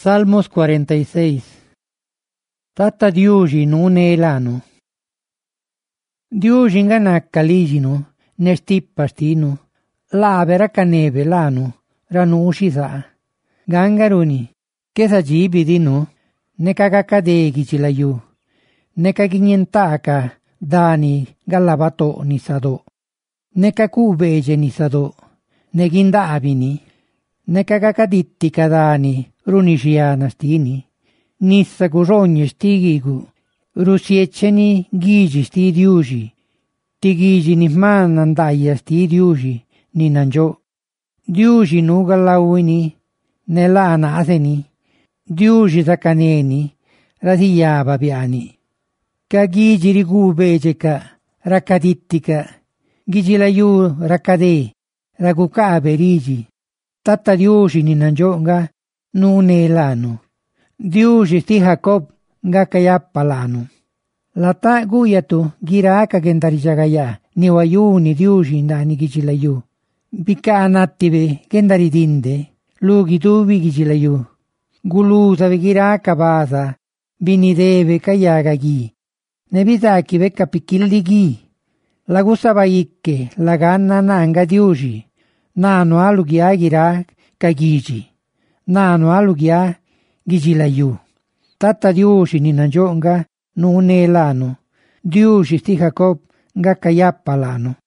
Salmos 46. Tata Diusi non è l'ano. Diusi inganacca ligino, ne stippastino, l'avera caneve l'ano, ranusi sa. Gangaruni, che sa gibi di no, ne cagacadeghi ci laiu, ne caghinientaca dani gallavato ni sado, ne cacubege ni sado, ne ghindavini, ne cagacaditti cadani, runicianastini, nissa cusogni stigigu, rusieceni gigi sti diusi, ti gigi ni man andaia sti diusi, ni nangiò, diusi nu gallauini, ne la naseni, diusi sacaneni, rasiava piani, ca gigi ricubececa, raccadittica, gigi laiu raccadè, racucape rigi, tatta diusi ni nangiònga, non è l'ano. Diusi sti Jacob nga kayappa l'ano. La ta guyatu giraka gendaricagaya, ni wayu ni diusi ndani gichilayu. Bika anattibe gendari dinde, lugi tubi gichilayu. Gulusa ve giraka pasa, binideve kayaga gi. Ne bitaki vecca piccilli gi. La gusava ikke, la ganna nanga diusi. Nano alugia gira kagigi. Nano alugia gigilayu. Tata diusi ni nanjonga non è l'ano. Diusi sti Jacob nga kayappa l'ano.